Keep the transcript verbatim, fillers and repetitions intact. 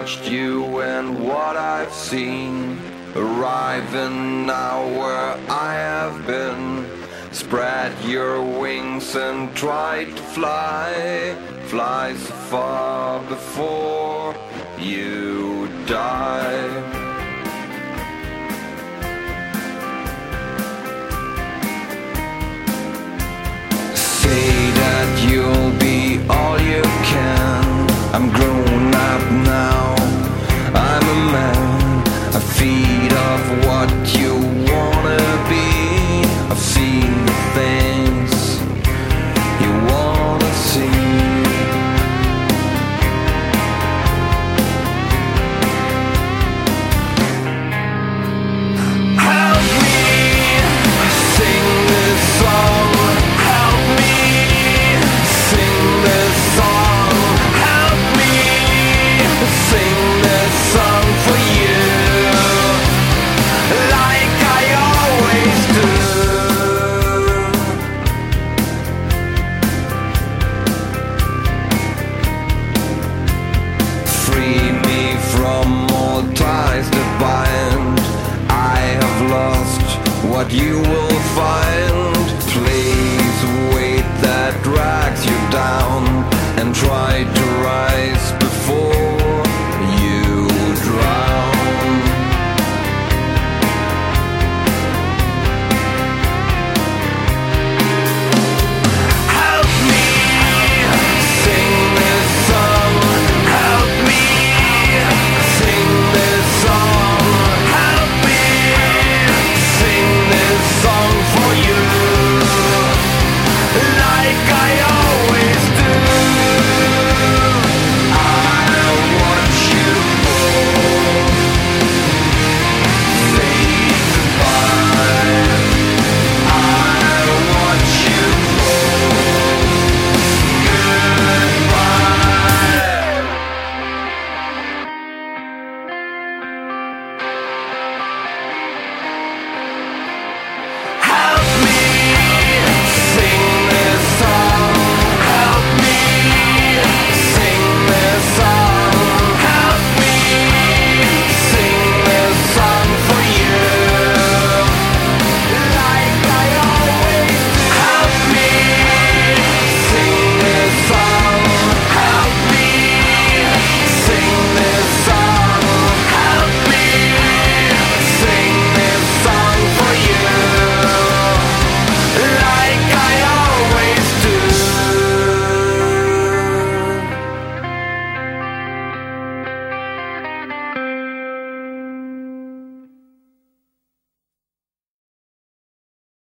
watched you and what I've seen, arriving now where I have been. Spread your wings and try to fly, fly so far before you die. Say that you'll be all you can. I'm grown up now, I'm a man. I feed off what you wanna be. I've seen the things you wanna see. Help me sing this song. Help me sing this song. Help me sing this song for you, like I always do. Free me from all ties that bind. I have lost what you will find. Please wait that drags you down and try